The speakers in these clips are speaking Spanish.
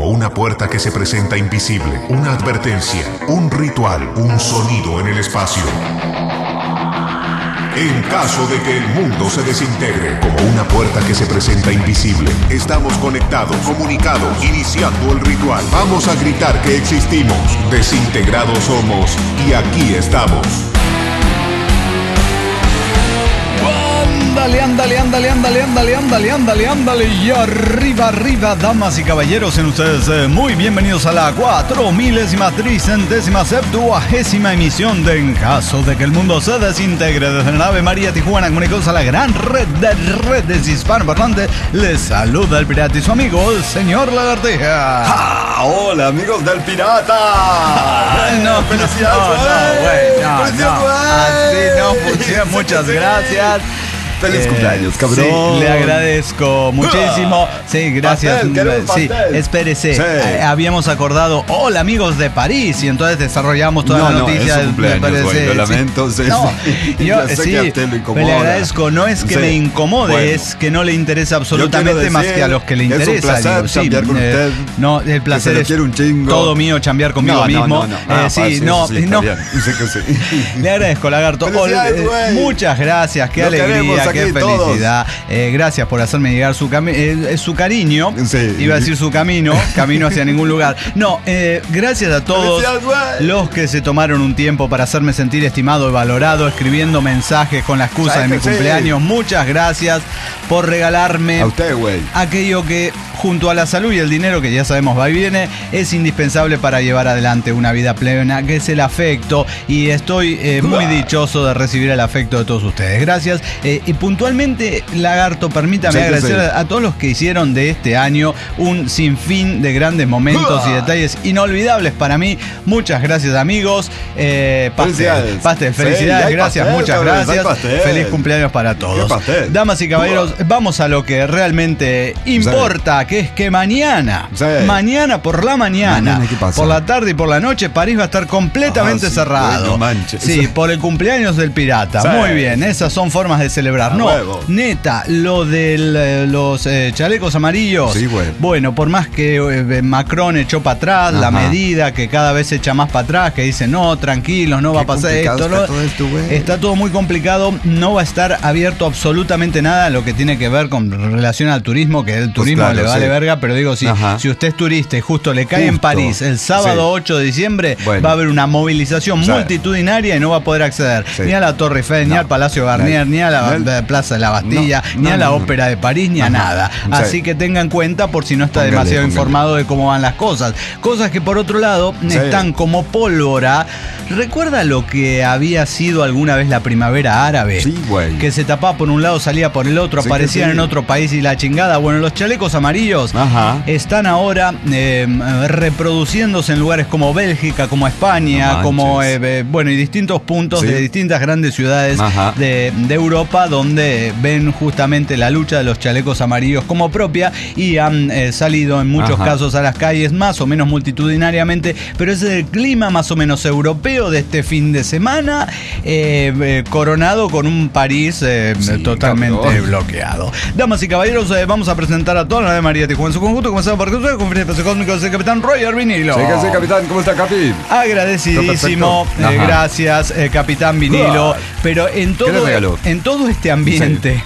como una puerta que se presenta invisible, una advertencia, un ritual, un sonido en el espacio. En caso de que el mundo se desintegre, como una puerta que se presenta invisible, estamos conectados, comunicados, iniciando el ritual. Vamos a gritar que existimos, desintegrados somos y aquí estamos. Ándale. Y arriba, damas y caballeros, sean ustedes muy bienvenidos a la 4.337ª emisión de En caso de que el mundo se desintegre. Desde la nave María Tijuana, comunicados a la gran red de redes hispanoparlantes, les saluda el pirata y su amigo, el señor Lagartija. Hola, amigos del pirata. Así no funciona. Muchas gracias. Feliz cumpleaños, cabrón. Sí, le agradezco muchísimo. Sí, gracias. Sí, espérese. Sí. Habíamos acordado, hola amigos de París, y entonces desarrollamos toda la noticia. Es su cumpleaños, güey, lo lamento. Sí. No, yo sé sí, que a usted lo incomoda. le agradezco. No es que me incomode, bueno, es que no le interesa absolutamente más que a los que le interesa. Es un placer chambear con usted. No, el placer es un chingo. todo mío, chambear conmigo mismo. Le agradezco, Lagarto. Muchas gracias, qué alegría. Qué felicidad. Gracias por hacerme llegar su cariño. Sí. Iba a decir su camino hacia ningún lugar. No, gracias a todos los que se tomaron un tiempo para hacerme sentir estimado y valorado, escribiendo mensajes con la excusa de mi cumpleaños. Muchas gracias por regalarme a usted, aquello que, junto a la salud y el dinero, que ya sabemos va y viene, es indispensable para llevar adelante una vida plena, que es el afecto. Y estoy muy dichoso de recibir el afecto de todos ustedes. Gracias. Y puntualmente, Lagarto, permítame agradecer a todos los que hicieron de este año un sinfín de grandes momentos y detalles inolvidables para mí. Muchas gracias, amigos. Pastel, felicidades, gracias, muchas gracias. Feliz cumpleaños para todos. Damas y caballeros, vamos a lo que realmente importa, que es que mañana por la mañana, por la tarde y por la noche, París va a estar completamente cerrado. Sí, por el cumpleaños del pirata. Muy bien, esas son formas de celebrar. No, neta, lo de los chalecos amarillos. Sí, bueno, por más que Macron echó para atrás la medida, que cada vez se echa más para atrás, que dice no, tranquilos, no va a pasar esto. Está todo muy complicado. No va a estar abierto absolutamente nada lo que tiene que ver con relación al turismo, que el turismo le vale verga, pero digo, si usted es turista y justo le cae en París el sábado 8 de diciembre, va a haber una movilización multitudinaria y no va a poder acceder ni a la Torre Eiffel, ni al Palacio Garnier, ni a la Plaza de la Bastilla, ni a la Ópera de París, ni a nada. Así que tenga en cuenta, por si no está demasiado informado de cómo van las cosas. Cosas que, por otro lado, están como pólvora. ¿Recuerda lo que había sido alguna vez la primavera árabe? Sí, güey. Que se tapaba por un lado, salía por el otro, aparecían en otro país y la chingada. Bueno, los chalecos amarillos están ahora reproduciéndose en lugares como Bélgica, como España, como y distintos puntos de distintas grandes ciudades de Europa, donde ven justamente la lucha de los chalecos amarillos como propia y han salido en muchos casos a las calles más o menos multitudinariamente, pero ese es el clima más o menos europeo de este fin de semana, coronado con un París totalmente bloqueado. Damas y caballeros, vamos a presentar a toda la nave María Tijuana en su conjunto. Comenzamos por ustedes con Conferencia Cósmica del capitán Roger Vinilo. Sí, capitán, ¿cómo está, Capi? Agradecidísimo, gracias, capitán Vinilo. Pero en todo este ambiente,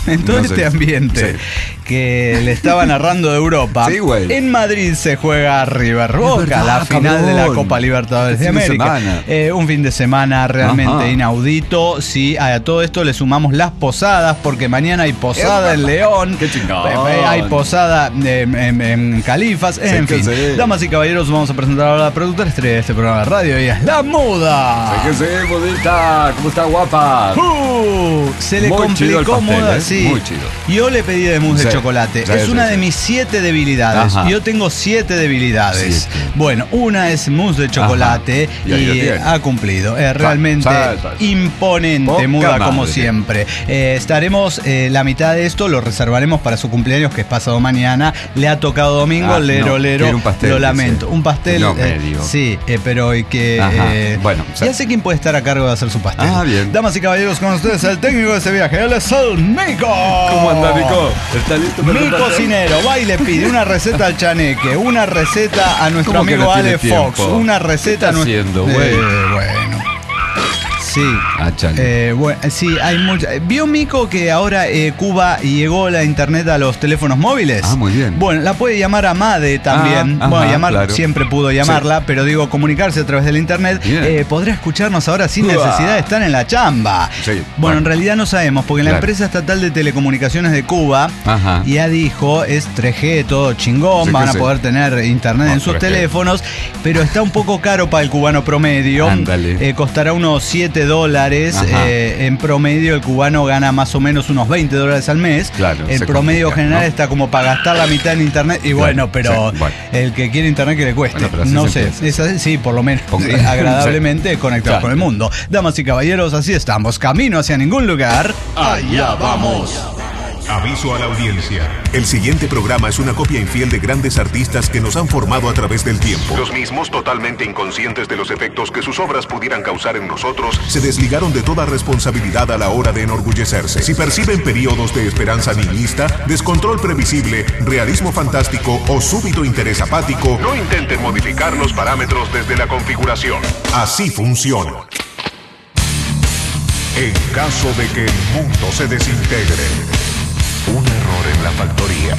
que le estaba narrando de Europa, en Madrid se juega River Boca, la final de la Copa Libertadores de América. Un fin de semana realmente inaudito. Sí, a todo esto le sumamos las posadas, porque mañana hay posada en León. Qué chingón. Hay posada en Califas. En fin, damas y caballeros, vamos a presentar ahora a la productora estrella de este programa de radio. Ella es la Muda. Mudita, ¿cómo está, guapa? Se le complicó, Muda, sí. Muy chido. Yo le pedí de mousse de chocolate. Es una de mis 7 debilidades. Yo tengo 7 debilidades. Bueno, una es mousse de chocolate y ha cumplido. Realmente imponente, Muda, como siempre. Estaremos la mitad de esto, lo reservaremos para su cumpleaños, que es pasado mañana. Le ha tocado domingo, lero. Un pastel, lo lamento. Un pastel. Sí, pero que. Bueno, ya sé quién puede estar a cargo de hacer su pastel. Bien. Damas y caballeros, con ustedes el técnico de ese viaje, él es tenemos al Mico. ¿Cómo anda, Mico? ¿Está listo para Mi el pastel? cocinero va y le pide una receta al Chaneque, una receta a nuestro ¿Cómo que amigo no tiene Ale Fox, tiempo? una receta a ¿Qué está haciendo, güey? bueno. Sí. Ah, chale. Bueno, sí, hay mucha. ¿Vio Mico que ahora Cuba llegó la internet a los teléfonos móviles? Ah, muy bien. Bueno, la puede llamar a Made también. Ah, Bueno, ajá, llamar claro. siempre pudo llamarla, Sí. pero digo, comunicarse a través del internet. Bien. Podrá escucharnos ahora sin Uah. necesidad de estar en la chamba. Sí, Bueno, bueno. en realidad no sabemos, porque la Claro. empresa estatal de telecomunicaciones de Cuba Ajá. ya dijo, es 3G, todo chingón, Sí, van que a sí. poder tener internet No, en sus 3G. teléfonos, pero está un poco caro para el cubano promedio. Ándale. Costará unos $7. Ajá. En promedio el cubano gana más o menos unos $20 al mes. Claro, el se promedio complica, general ¿no? está como para gastar la mitad en internet. Y Claro, bueno, pero sí, bueno. el que quiere internet que le cueste. Bueno, pero así no se sé, empieza. sí, por lo menos Ponga- agradablemente conectado Claro. con el mundo. Damas y caballeros, así estamos. Camino hacia ningún lugar. Allá vamos. Aviso a la audiencia. El siguiente programa es una copia infiel de grandes artistas que nos han formado a través del tiempo. Los mismos, totalmente inconscientes de los efectos que sus obras pudieran causar en nosotros, se desligaron de toda responsabilidad a la hora de enorgullecerse. Si perciben periodos de esperanza nihilista, descontrol previsible, realismo fantástico o súbito interés apático, no intenten modificar los parámetros desde la configuración. Así funciona. En caso de que el mundo se desintegre. Un error en la factoría.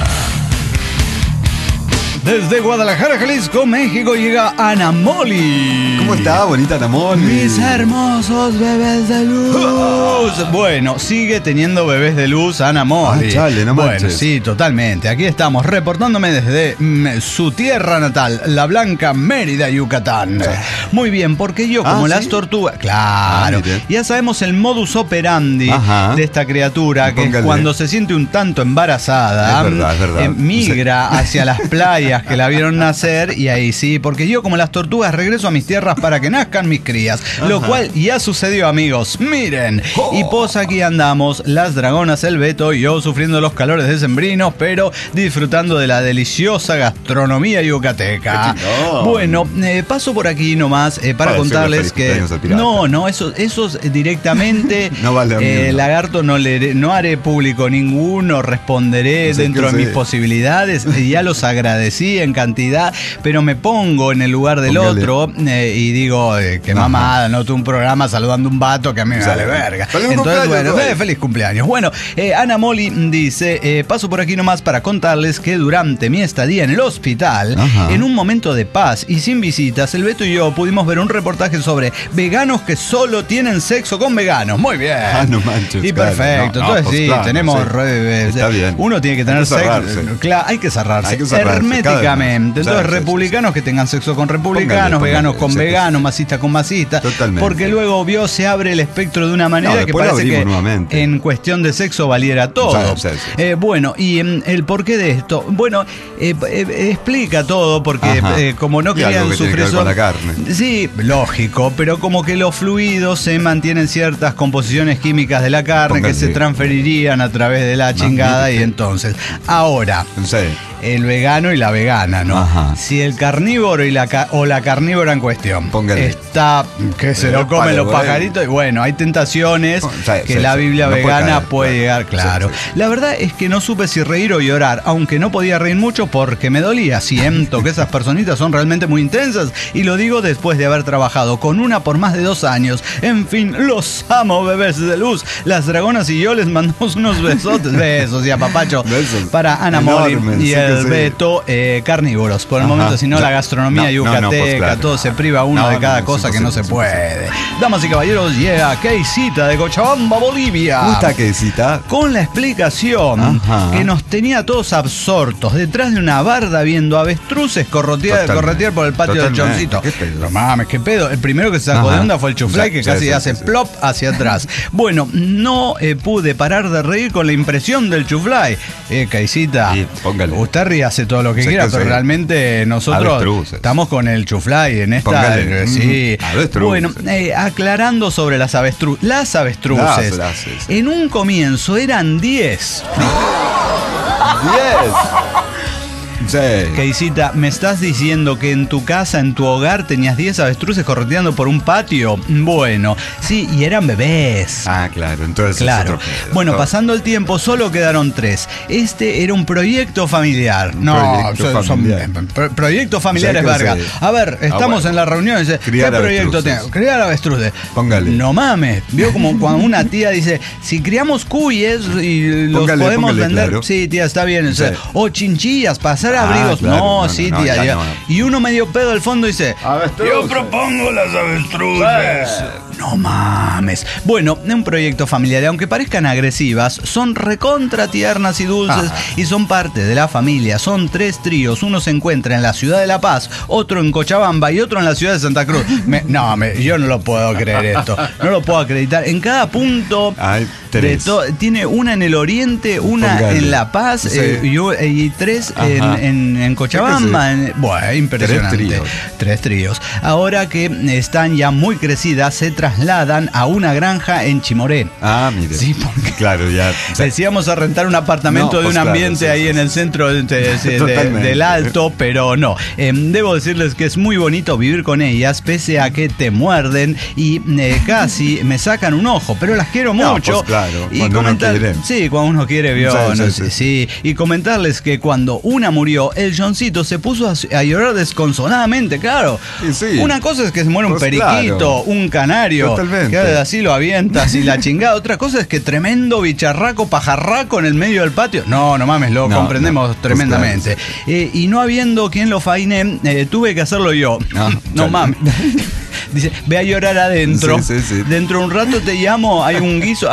Desde Guadalajara, Jalisco, México, llega Ana Moli. ¿Cómo está, bonita Namón? Mis hermosos bebés de luz. Bueno, sigue teniendo bebés de luz Ana Moli. Ah, chale, no bueno, manches. sí, totalmente. Aquí estamos reportándome desde su tierra natal, la Blanca Mérida, Yucatán. Muy bien, porque yo, como las ¿sí? tortugas, claro, Ah, mire. ya sabemos el modus operandi Ajá. de esta criatura, que es Póngale. cuando se siente un tanto embarazada, Es verdad. migra hacia las playas que la vieron nacer, y ahí sí, porque yo, como las tortugas, regreso a mis tierras para que nazcan mis crías, lo cual ya sucedió, amigos. Miren, y pues aquí andamos, las dragonas, el Beto y yo, sufriendo los calores decembrinos, pero disfrutando de la deliciosa gastronomía yucateca. ¡Qué chingón! Bueno, paso por aquí nomás para Para decirle contarles feliz que cumpleaños al pirata. no, esos directamente No vale a mí, no. lagarto, no haré público ninguno, responderé No sé dentro qué de mis sé. posibilidades. Ya los agradecí en cantidad, pero me pongo en el lugar del Póngale. otro y digo, qué Ajá. mamada, no tuve un programa saludando a un vato que a mí me Sí. vale verga. ¡Feliz Entonces, cumpleaños, bueno, güey! feliz cumpleaños. Bueno, Ana Moli dice, paso por aquí nomás para contarles que durante mi estadía en el hospital, Ajá. en un momento de paz y sin visitas, el Beto y yo pudimos ver un reportaje sobre veganos que solo tienen sexo con veganos. Muy bien. Ah, no manches, Y claro. perfecto. No, Entonces pues sí, claro, tenemos... sí. Está bien. Uno tiene que Hay tener que sexo. cerrarse. Claro, hay que cerrarse. Hay que cerrarse, Herméticamente. cada vez. Entonces, Sí, sí, republicanos que tengan sexo con republicanos, Póngale, veganos con sí, sí. veganos, masistas con masistas. Totalmente. Porque luego se abre el espectro de una manera No, que después lo parece abrimos que nuevamente. en cuestión de sexo valiera todo. Sí, sí, sí. Bueno, y el porqué de esto. Bueno, explica todo porque Ajá. como no Y algo querían que tiene que sufrir ver con la carne. Sí, lógico, pero como que los fluidos se mantienen ciertas composiciones químicas de la carne Póngale. que se transferirían a través de la chingada mire y usted. entonces. Ahora, Sí. el vegano y la vegana, ¿no? Ajá. Si el carnívoro y la carnívora en cuestión Póngale. está que se lo comen Palo, los güey. pajaritos, y bueno, hay tentaciones Sí, que sí, la sí. Biblia No puede vegana caer, puede claro. llegar, claro. Sí, sí. La verdad es que no supe si reír o llorar, aunque no podía reír mucho porque me dolía. Siento que esas personitas son realmente muy intensas y lo digo después de haber trabajado con una por más de 2 años. En fin, los amo, bebés de luz. Las dragonas y yo les mandamos unos besotes, besos y apapachos Besos. para Ana Moli Enormes, y sí que el sí. Beto, carnívoros. Por el Ajá. momento, si no, Ya. la gastronomía No, yucateca, pues, claro. todo se priva uno No, de no, cada no, cosa es que no se imposible, puede. Damas y caballeros, llega Keisita de Cochabamba, Bolivia. ¿Cómo está, Quesita? Con la explicación Ajá. que nos tenía todos absortos detrás de una barda viendo avestruces corretear por el patio del Totalmente. choncito. ¿Qué pedo? No mames, qué pedo. El primero que se sacó Ajá. de onda fue el chuflay, Sí, que sí, casi sí, hace sí. plop hacia atrás. Bueno, no pude parar de reír con la impresión del chuflay. Keisita, Sí, póngale. usted ríase todo lo que Sí, quiera, que pero sí. realmente nosotros Avestruces. estamos con el chuflay en esta. Póngale. Sí. Avestruz. Bueno, aclarando sobre las avestruces. Las avestruces. Las. En un comienzo eran 10. 10. Sí. Keisita, ¿me estás diciendo que en tu casa, en tu hogar, tenías 10 avestruces correteando por un patio? Bueno, sí, y eran bebés. Ah, claro, entonces Claro. es otro pedo. Bueno, pasando el tiempo, solo quedaron 3. Este era un proyecto familiar. Proyectos familiares, ¿Sabes qué verga. sé? A ver, estamos bueno. en la reunión y dice, Criar ¿qué proyecto avestruces. tengo? Criar avestruces. Póngale. No mames. Vio como cuando una tía dice, si criamos cuyes y los podemos póngale, vender. claro. Sí, tía, está bien. O, sea, Sí. o chinchillas, pasar abrigos. claro. No, No, sí, no, tía. ya ya. no. Y uno medio pedo al fondo dice, Avestruces. yo propongo las avestruces. No mames. Bueno, un proyecto familiar, aunque parezcan agresivas, son recontra tiernas y dulces y son parte de la familia. Son 3 tríos. Uno se encuentra en la ciudad de La Paz, otro en Cochabamba y otro en la ciudad de Santa Cruz. Yo no lo puedo creer esto. No lo puedo acreditar. En cada punto Hay 3. tiene una en el oriente, una Póngale. en La Paz Sí. y 3 Ajá. en Cochabamba. Bueno, impresionante. 3 tríos. 3 tríos. Ahora que están ya muy crecidas, se trasladan a una granja en Chimoré. Ah, mire. Sí, porque Claro, ya. o sea, decíamos a rentar un apartamento No, de un pues claro, ambiente sí, ahí sí, en sí. el centro Totalmente. del Alto, pero no. Debo decirles que es muy bonito vivir con ellas, pese a que te muerden y casi me sacan un ojo, pero las quiero No, mucho. pues claro, Y cuando uno quiere. Sí, cuando uno quiere, vio. Sí, no sí, sé, sí. sí. Y comentarles que cuando una murió, el Johncito se puso a llorar desconsoladamente, claro. Y sí. Una cosa es que se muere un Pues periquito, claro. un canario, Totalmente. que así lo avientas y la chingada. Otra cosa es que tremendo bicharraco, pajarraco en el medio del patio. No mames, lo No, comprendemos no, tremendamente. Y no habiendo quien lo faine, tuve que hacerlo yo. No, No chale. mames. Dice, ve a llorar adentro. Sí, sí, sí. Dentro de un rato te llamo, hay un guiso,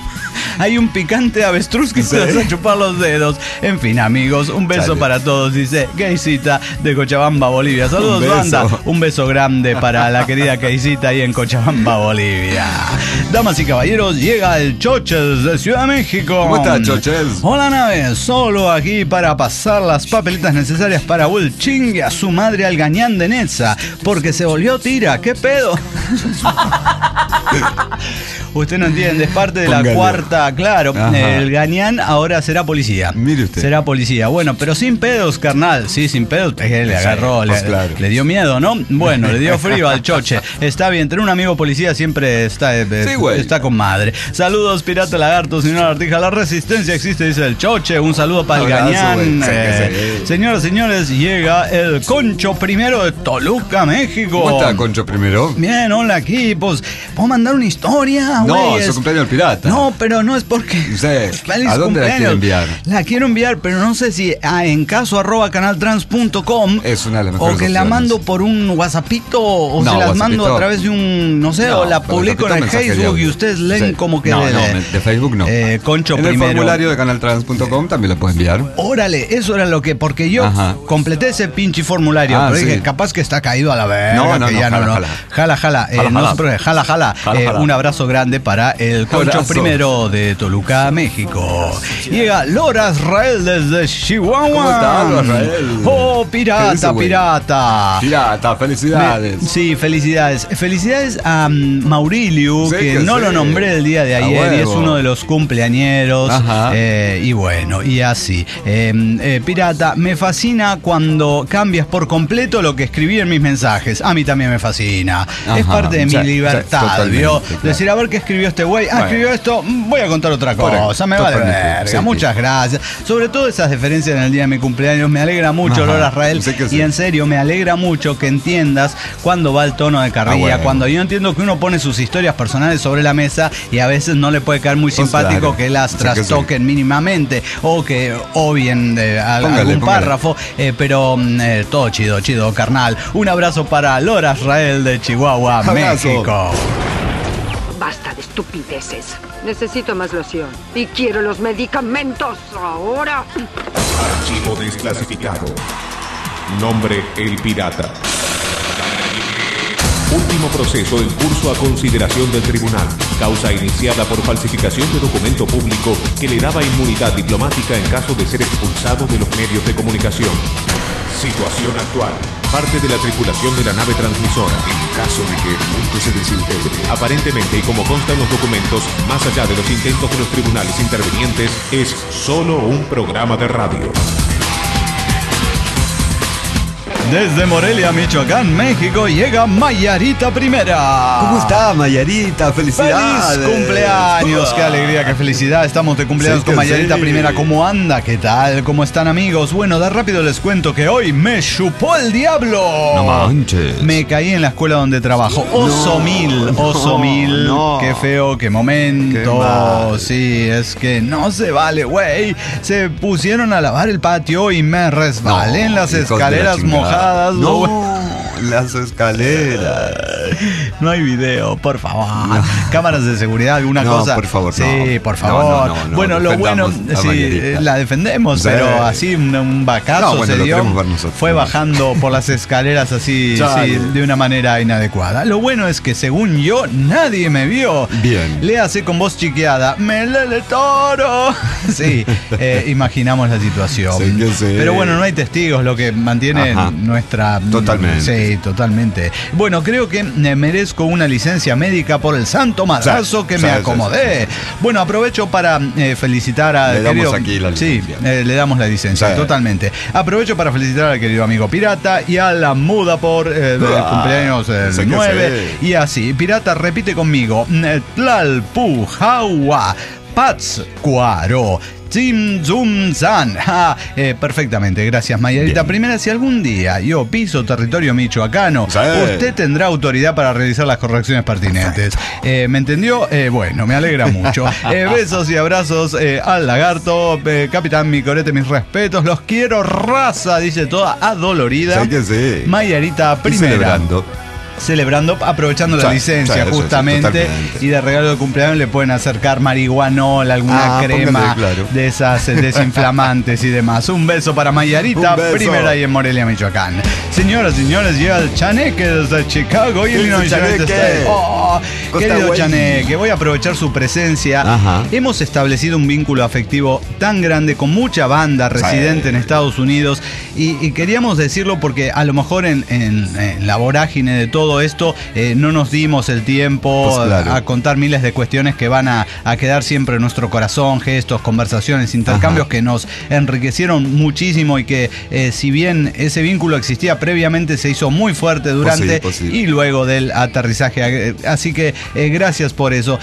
hay un picante de avestruz que Sí. te vas a chupar los dedos. En fin, amigos, un beso Chale. para todos, dice Keisita de Cochabamba, Bolivia. Saludos, Un beso. banda. Un beso grande para la querida Keisita ahí en Cochabamba, Bolivia. Damas y caballeros, llega el Choches de Ciudad de México. ¿Cómo está, Choches? Hola, nave. Solo aquí para pasar las papeletas necesarias para Will chingue a su madre al gañán de Netza, porque se volvió tira. ¿Qué pedo? Usted no entiende, es parte de la Póngale. cuarta, claro. Ajá. El gañán ahora será policía. Mire usted. Será policía. Bueno, pero sin pedos, carnal. Sí, sin pedos. Le agarró, pues claro. le dio miedo, ¿no? Bueno, le dio frío al choche. Está bien, tener un amigo policía siempre está, Sí, güey. está con madre. Saludos, Pirata Lagarto, señora Artija. La resistencia existe, dice el choche. Un saludo para el Abrazo, gañán. güey. Sí. Señoras y señores, llega el Concho primero de Toluca, México. ¿Cómo está, Concho, primero? Bien, hola aquí, pues, ¿puedo mandar una historia? No, güey? es su cumpleaños del pirata. No, pero no es porque... Sí. Feliz ¿A dónde la quiere cumpleaños. enviar? La quiero enviar, pero no sé si en caso @canaltrans.com Es una de las o mejores que la opciones. mando por un WhatsAppito o No, se las mando WhatsAppito. a través de un, no sé, No, o la por publico en el WhatsAppito, mensajería. Facebook y ustedes leen Sí. como que... No, de Facebook no. Concho En primero. el formulario de canaltrans.com también lo puede enviar. Órale, eso era lo que, porque yo Ajá. completé ese pinche formulario, Ah, pero sí. dije, capaz que está caído a la verga, No, no, que no, ya jala. Jala, Jala, no jala. se preocupe, jala. Jala, jala. Un abrazo grande para el Concho Abrazo. primero de Toluca, México. Llega Lora Israel desde Chihuahua. ¿Cómo está, Lora Israel? Oh, ¿Qué dice, pirata, güey? pirata. Pirata, felicidades. Sí, felicidades. Felicidades a Maurilio, Sí, que que no sí. lo nombré el día de A ayer y es huevo. uno de los cumpleañeros. Ajá. Y bueno, y así. Pirata, me fascina cuando cambias por completo lo que escribí en mis mensajes. A mí también me fascina. Es Ajá, parte de mi sí, sí, libertad, totalmente, ¿vio? claro. Decir, a ver qué escribió este güey. Bueno. Escribió esto, voy a contar otra Correcto, cosa. Me vale totalmente, verga. sí, Muchas gracias. Sobre todo esas deferencias en el día de mi cumpleaños. Me alegra mucho, Ajá, Lora Israel. sé que sí. Y en serio, me alegra mucho que entiendas cuándo va el tono de carrilla. bueno. Cuando yo entiendo que uno pone sus historias personales sobre la mesa y a veces no le puede caer muy Pues simpático claro, que las sé que sí. trastoquen mínimamente o que obvien Póngale, algún póngale. párrafo. Pero todo chido, carnal. Un abrazo para Lora Israel de Chihuahua, Abrazo. México. Basta de estupideces. Necesito más loción. Y quiero los medicamentos ahora. Archivo desclasificado. Nombre El Pirata. Último proceso en curso a consideración del tribunal. Causa iniciada por falsificación de documento público que le daba inmunidad diplomática en caso de ser expulsado de los medios de comunicación. Situación actual. Parte de la tripulación de la nave transmisora. En caso de que el mundo se desintegre. Aparentemente, y como consta en los documentos, más allá de los intentos de los tribunales intervinientes, es solo un programa de radio. Desde Morelia, Michoacán, México, llega Mayarita Primera. ¿Cómo está, Mayarita? ¡Felicidades! ¡Feliz cumpleaños! ¡Qué alegría, qué felicidad! Estamos de cumpleaños Sí, con que Mayarita sí. Primera. ¿Cómo anda? ¿Qué tal? ¿Cómo están, amigos? Bueno, de rápido les cuento que hoy me chupó el diablo. No manches. Me caí en la escuela donde trabajo. Oso mil. no. Qué feo, qué momento. Qué mal. Sí, es que no se vale, güey. Se pusieron a lavar el patio y me resbalé en las hijos de la escaleras chingada. mojadas. No, las escaleras. No hay video, por favor. Cámaras de seguridad, alguna No, cosa. por favor, Sí, no. por favor. No, bueno, lo bueno, defendamos a sí, Mayarita. la defendemos, Sí. pero así un bacazo No, bueno, se lo dio. queremos ver nosotros. Fue bajando por las escaleras así, Chale. sí, de una manera inadecuada. Lo bueno es que según yo, nadie me vio. Bien. Le hace con voz chiqueada, ¡me lele toro! Sí, imaginamos la situación. Sí que sí. Pero bueno, no hay testigos, lo que mantiene Ajá. nuestra... Totalmente. Sí, totalmente. Bueno, creo que merezco una licencia médica por el santo madrazo Sí, que sí, me sí, acomodé. Bueno, aprovecho para felicitar al Le damos querido... aquí la licencia. Sí, le damos la licencia, Sí. totalmente. Aprovecho para felicitar al querido amigo Pirata y a la muda por el cumpleaños sé que 9. sí. Y así, Pirata, repite conmigo. Tlalpujawa, Pátzcuaro, Tim Zum Zan. Perfectamente, gracias, Mayarita. Bien. Primera, si algún día yo piso territorio michoacano, Sí. usted tendrá autoridad para realizar las correcciones pertinentes. ¿Me entendió? Bueno, me alegra mucho. Besos y abrazos al lagarto. Capitán Micorete, mis respetos. Los quiero, raza, dice toda adolorida. Sí que sí. Mayarita Y Primera. Celebrando, aprovechando la Sí, licencia sí, sí, justamente, totalmente. y de regalo de cumpleaños le pueden acercar marihuanol, alguna crema póngale, claro. de esas desinflamantes y demás. Un beso para Mayarita Un beso. Primera y en Morelia, Michoacán. Señoras y señores, llega el Chaneque desde Chicago, Illinois, Chaneque? United States. Oh, Costa querido Güey. Chaneque, voy a aprovechar su presencia. Ajá. Hemos establecido un vínculo afectivo tan grande con mucha banda residente en Estados Unidos y queríamos decirlo porque a lo mejor en la vorágine de todo esto no nos dimos el tiempo Pues claro. a contar miles de cuestiones que van a quedar siempre en nuestro corazón, gestos, conversaciones, intercambios que nos enriquecieron muchísimo y que si bien ese vínculo existía previamente, se hizo muy fuerte durante Pues sí. y luego del aterrizaje. Así que gracias por eso,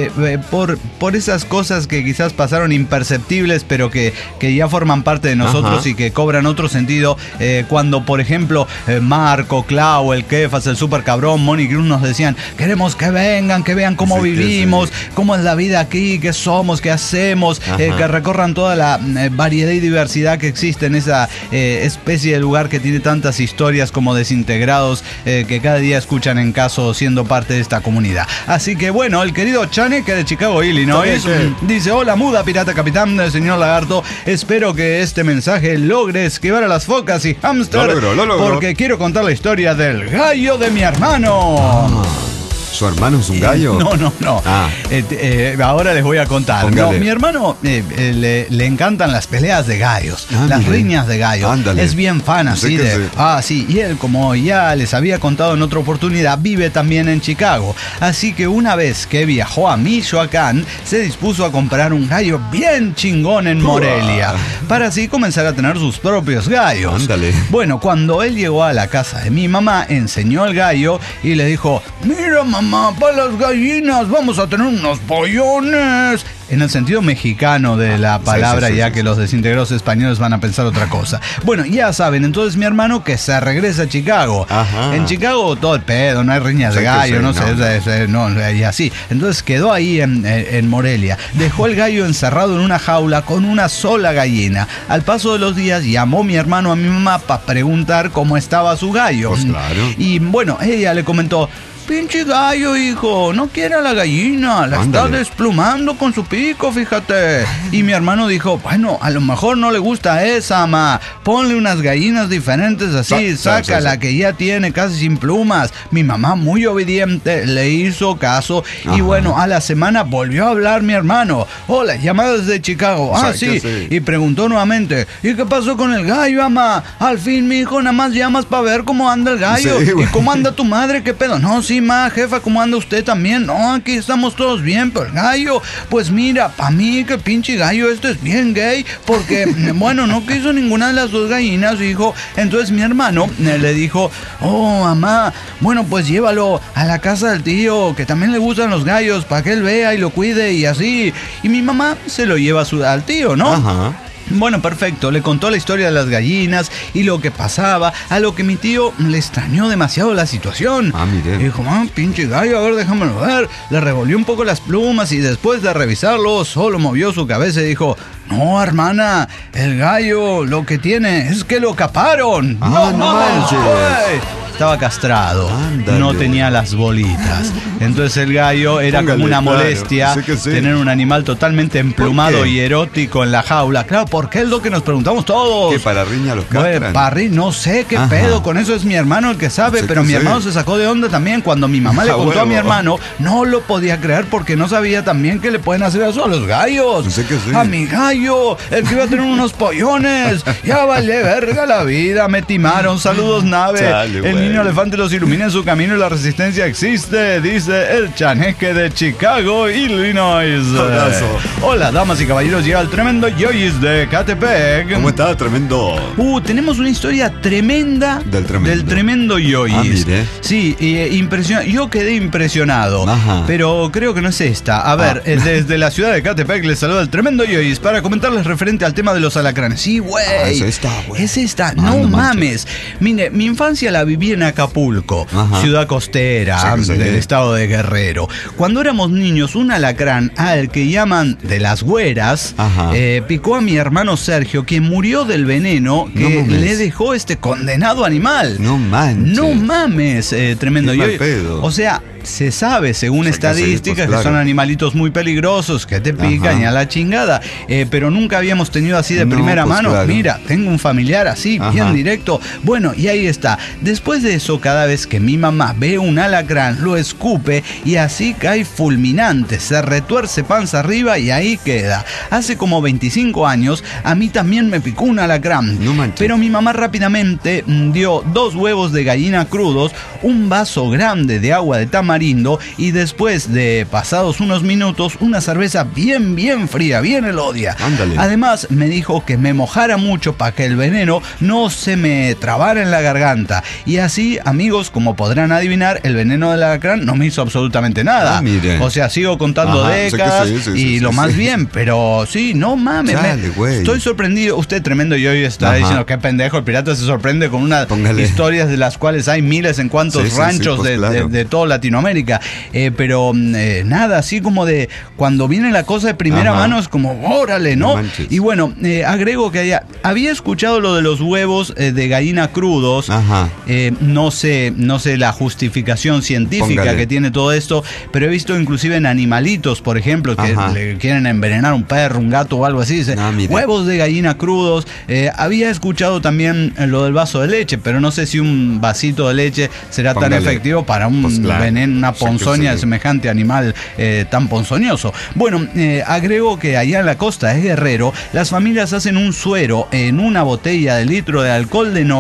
por esas cosas que quizás pasaron imperceptibles, pero que ya forman parte de nosotros. Ajá. Y que cobran otro sentido cuando, por ejemplo, Marco, Clau, el Kefas, el Super Cabrón, Moni Cruz nos decían: queremos que vengan, que vean cómo Sí, que vivimos, sí. cómo es la vida aquí, qué somos, qué hacemos, Ajá. que recorran toda la variedad y diversidad que existe en esa especie de lugar que tiene tantas historias como desintegrados que cada día escuchan en caso siendo parte de esta comunidad. Así que bueno, el querido Chaneque de Chicago, Illinois, Chaneque. dice: hola muda, pirata capitán, señor lagarto, espero que este mensaje logre esquivar a las focas y hámster, Lo logró. porque quiero contar la historia del gallo de mi hermano. ¿Su hermano es un gallo? No. Ah. Ahora les voy a contar. Póngale. No, mi hermano le encantan las peleas de gallos, las mire. riñas de gallos. Ándale. Es bien fan Sé así que de... sí. Sí. Y él, como ya les había contado en otra oportunidad, vive también en Chicago. Así que una vez que viajó a Michoacán, se dispuso a comprar un gallo bien chingón en Morelia, para así comenzar a tener sus propios gallos. Ándale. Bueno, cuando él llegó a la casa de mi mamá, enseñó el gallo y le dijo: mira, mamá, para las gallinas vamos a tener unos pollones. En el sentido mexicano de la palabra, sí, ya que los desintegrados españoles van a pensar otra cosa. Bueno, ya saben, entonces mi hermano que se regresa a Chicago. Ajá. En Chicago todo el pedo, no hay riñas de Sí que gallo, sí, no sé, no, y así. Entonces quedó ahí en Morelia. Dejó el gallo encerrado en una jaula con una sola gallina. Al paso de los días llamó mi hermano a mi mamá para preguntar cómo estaba su gallo. Pues claro. Y bueno, ella le comentó: pinche gallo, hijo, no quiere a la gallina, la está Ándale. desplumando con su pico, fíjate. Y mi hermano dijo: bueno, a lo mejor no le gusta esa, ma. Ponle unas gallinas diferentes así, saca la que ya tiene casi sin plumas. Mi mamá, muy obediente, le hizo caso. Y Ajá. bueno, a la semana volvió a hablar mi hermano. Hola, llamada desde Chicago. Ah, Sí, que sí. sí. Y preguntó nuevamente: ¿y qué pasó con el gallo, ama? Al fin, mi hijo, nada más llamas para ver cómo anda el gallo. Sí, ¿Y güey. cómo anda tu madre? ¿Qué pedo? No, sí, sí, ma, jefa, ¿cómo anda usted también? No, aquí estamos todos bien, pero el gallo, pues mira, pa' mí que pinche gallo este es bien gay, porque, bueno, no quiso ninguna de las dos gallinas, hijo. Entonces mi hermano le dijo, oh, mamá, bueno, pues llévalo a la casa del tío, que también le gustan los gallos, para que él vea y lo cuide y así. Y mi mamá se lo lleva al tío, ¿no? Ajá. Bueno, perfecto, le contó la historia de las gallinas y lo que pasaba, a lo que mi tío le extrañó demasiado la situación. Ah, mire. Dijo, pinche gallo, a ver, déjamelo ver. Le revolvió un poco las plumas y después de revisarlo, solo movió su cabeza y dijo, no, hermana, el gallo lo que tiene es que lo caparon. Ah, no manches. Güey. Estaba castrado, Ándale. no tenía las bolitas. Entonces el gallo era Póngale, como una claro, molestia sí que sí. tener un animal totalmente emplumado qué? y erótico en la jaula. Claro, porque es lo que nos preguntamos todos. ¿Qué, para riña los Bueno, castran? Parry, no sé qué Ajá. pedo, con eso es mi hermano el que sabe, Sí pero que mi sí. hermano se sacó de onda también cuando mi mamá le Ah, contó a mi huevo. hermano, no lo podía creer porque no sabía también que le pueden hacer eso a los gallos. Sí que sí. A mi gallo, el que iba a tener unos pollones, ya vale verga la vida, me timaron, saludos nave, Chale, el güey. niño elefante los ilumina en su camino y la resistencia existe, dice el chaneque de Chicago, Illinois. Abrazo. Hola, damas y caballeros, llega el tremendo Yoyis de Catepec. ¿Cómo está? Tremendo. Tenemos una historia tremenda Del tremendo. Yoyis. Ah, mire. Sí, yo quedé impresionado. Ajá. Pero creo que no es esta. A ver, desde la ciudad de Catepec les saluda el tremendo Yoyis para comentarles referente al tema de los alacranes. Sí, güey. Es esta, güey. Es esta. Ah, no no mames. Mire, mi infancia la viví en Acapulco, Ajá. ciudad costera Sí, sí. del estado de Guerrero. Cuando éramos niños, un alacrán al que llaman de las güeras Ajá. picó a mi hermano Sergio, quien murió del veneno que No mames. le dejó este condenado animal. No manches. No mames, tremendo. Qué mal Yo- pedo. O sea, se sabe, según O sea, que sí, estadísticas, pues, que son claro. animalitos muy peligrosos, que te pican Ajá. y a la chingada. Pero nunca habíamos tenido así de No, primera pues, mano. claro. Mira, tengo un familiar así, Ajá. bien directo. Bueno, y ahí está. Después de eso, cada vez que mi mamá ve un alacrán, lo escupe y así cae fulminante. Se retuerce panza arriba y ahí queda. Hace como 25 años, a mí también me picó un alacrán. No manches. Pero mi mamá rápidamente dio 2 huevos de gallina crudos, un vaso grande de agua de tamarindo y después de pasados unos minutos, una cerveza bien fría, bien elodia. Ándale. Además, me dijo que me mojara mucho para que el veneno no se me trabara en la garganta. Y así, amigos, como podrán adivinar, el veneno del alacrán no me hizo absolutamente nada. Ah, mire. O sea, sigo contando Ajá, sé que décadas sí, sí, y sí, lo sí, más sí. bien, pero sí, no mames. Chale, güey. Estoy sorprendido. Usted tremendo y hoy está Ajá. diciendo qué pendejo, el pirata se sorprende con unas Póngale. historias de las cuales hay miles en cuantos Sí, sí, ranchos sí, pues, de, claro. de toda Latinoamérica. Pero nada, así como de cuando viene la cosa de primera Ajá. mano es como, órale, ¿no? No manches. Y bueno, agrego que había escuchado lo de los huevos de gallina crudos. Ajá. No sé la justificación científica Póngale. que tiene todo esto, pero he visto inclusive en animalitos, por ejemplo, que Ajá. le quieren envenenar un perro, un gato o algo así. Dice, Ah, mire. huevos de gallina crudos. Había escuchado también lo del vaso de leche, pero no sé si un vasito de leche será tan Póngale. efectivo para un Pues claro. veneno, una Sí que ponzoña de sí. semejante animal tan ponzoñoso. Bueno, agrego que allá en la costa de Guerrero, las familias hacen un suero en una botella de litro de alcohol de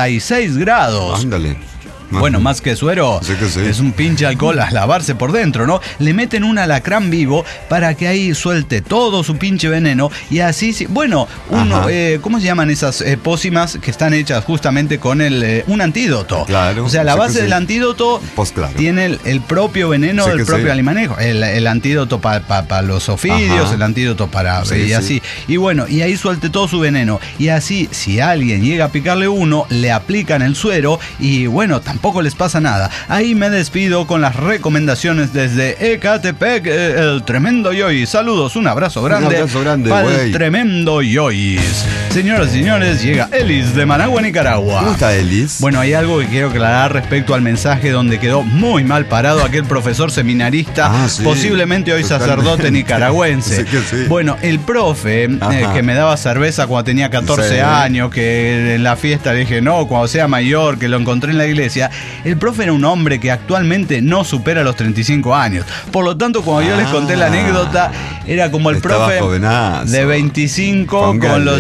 96 grados. Ándale. Bueno, Ajá. más que suero, Sí que sí. es un pinche alcohol a lavarse por dentro, ¿no? Le meten un alacrán vivo para que ahí suelte todo su pinche veneno y así, bueno, Ajá. ¿cómo se llaman esas pócimas que están hechas justamente con un antídoto? Claro, O sea, la sí que base sí. del antídoto Pues claro. tiene el propio veneno Sí del que propio sí. alimanejo, el antídoto para los ofidios, Ajá. el antídoto para... Sí, y sí. así. Y bueno, y ahí suelte todo su veneno. Y así, si alguien llega a picarle uno, le aplican el suero y bueno, tampoco les pasa nada. Ahí me despido con las recomendaciones desde Ecatepec, el tremendo Yoyis. Saludos, un abrazo grande. abrazo grande, para el güey. tremendo Yoyis. Señoras y señores, llega Elis de Managua, Nicaragua. ¿Cómo está, Elis? Bueno, hay algo que quiero aclarar respecto al mensaje donde quedó muy mal parado aquel profesor seminarista, Ah, sí, posiblemente hoy totalmente. sacerdote nicaragüense. Sí que sí. Bueno, el profe Ajá. que me daba cerveza cuando tenía 14 Sí. años, que en la fiesta le dije no, cuando sea mayor, que lo encontré en la iglesia, el profe era un hombre que actualmente no supera los 35 años. Por lo tanto, cuando yo les conté la anécdota, era como el Estaba profe jovenazo. de 25 con Póngale. los chavitos